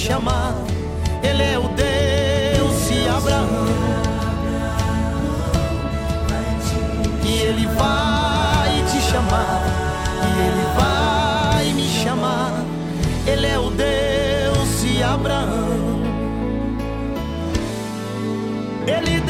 chamar. Ele é o Deus de Abraão, e Ele vai te chamar, e Ele vai me chamar. Ele é o Deus de Abraão. Ele